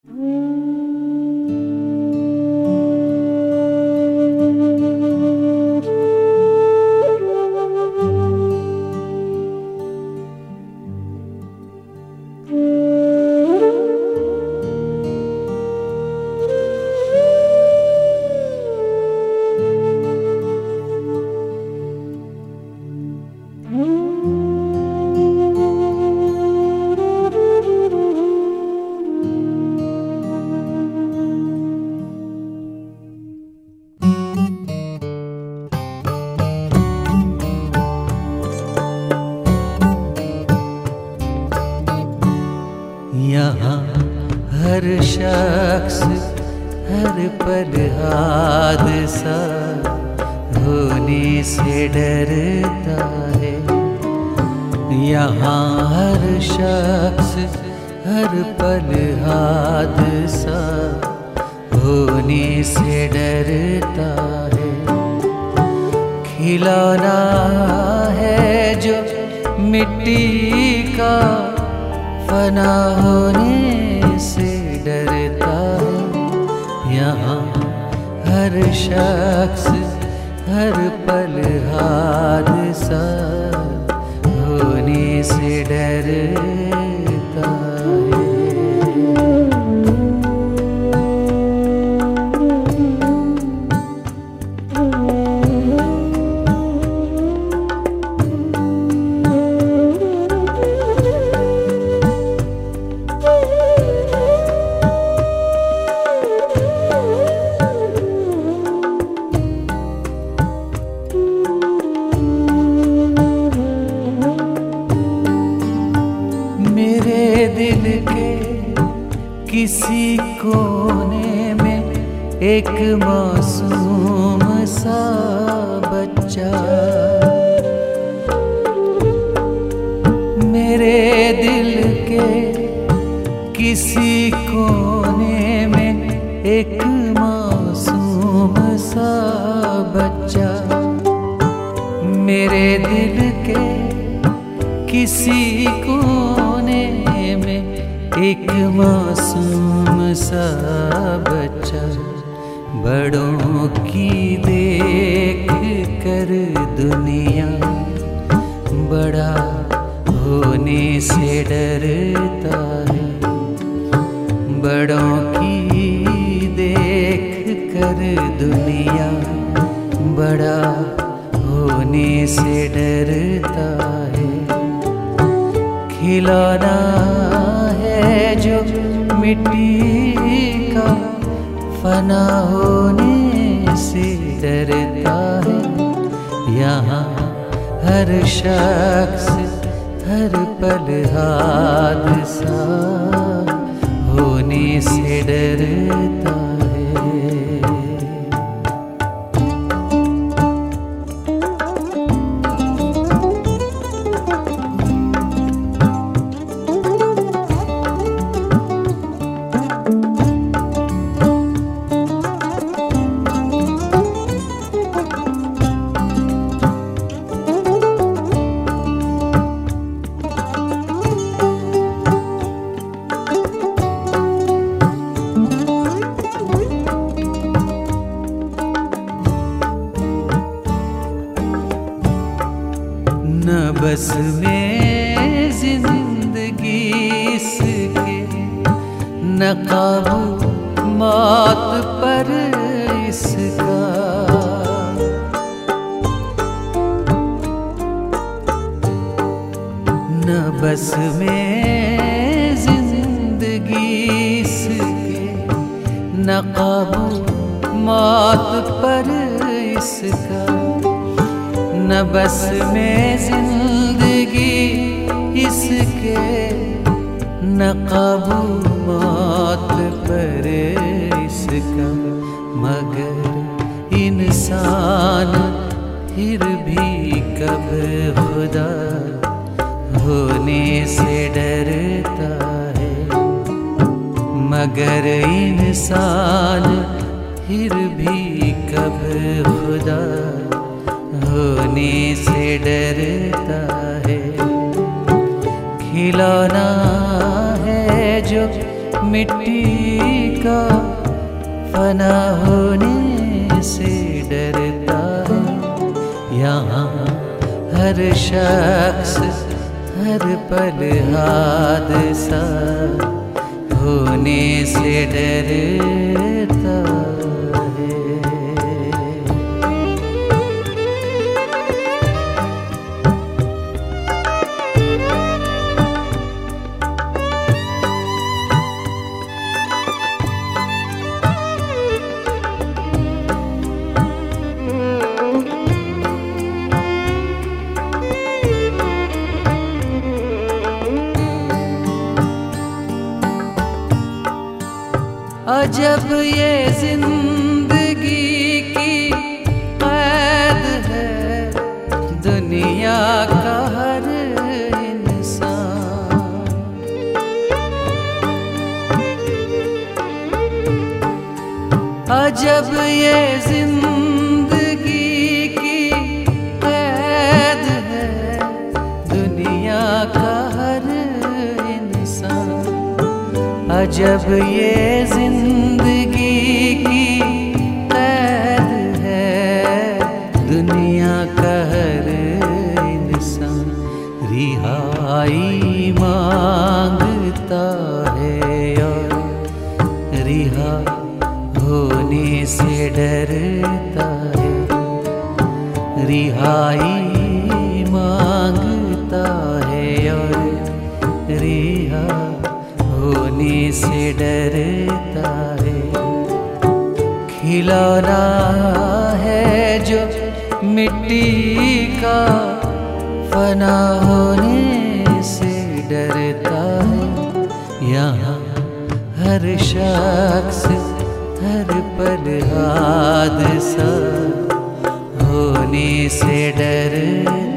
यहाँ हर शख्स हर पल हादसा होने से डरता है। यहाँ हर शख्स हर पल हादसा होने से डरता है। खिलौना है जो मिट्टी का फना होने से डरता है। यहाँ हर शख्स हर पल हादसा होने से डरता है। मेरे दिल के किसी कोने में एक मासूम सा बच्चा, मेरे दिल के किसी कोने में एक मासूम सा बच्चा, मेरे दिल के किसी कोने में एक मासूम सा बच्चा, बड़ों की देख कर दुनिया बड़ा होने से डरता है। बड़ों की देख कर दुनिया बड़ा होने से डरता है। खिलौना है जो मिट्टी का फना होने से डरता है। यहाँ हर शख्स हर पल हादसा होने से डरता है। न बस में जिंदगी इसके, न काबू मौत पर इसका। न बस में जिंदगी इसके, न काबू मौत पर इसका। न बस में जिंदगी इसके, न काबू मौत पर इसका। मगर इंसान फिर भी कब खुदा होने से डरता है। मगर इंसान फिर भी कब खुदा होने से डरता है। खिलौना है जो मिट्टी का फना होने से डरता है। यहाँ हर शख्स हर पल हादसा होने से डरता है। अजब ये जिंदगी की कैद है, दुनिया का हर इंसान। अजब ये जिंदगी की कैद है, दुनिया का हर इंसान। अजब ये जिंदगी की कैद है, दुनिया का हर इंसान। रिहाई मांगता है और रिहा होने से डरता है। रिहाई मांगता है और रिहा होने से डरता है। खिलौना है जो मिट्टी का फना होने से डरता है। यहाँ हर शख्स हर पल हादसा होने से डरता है।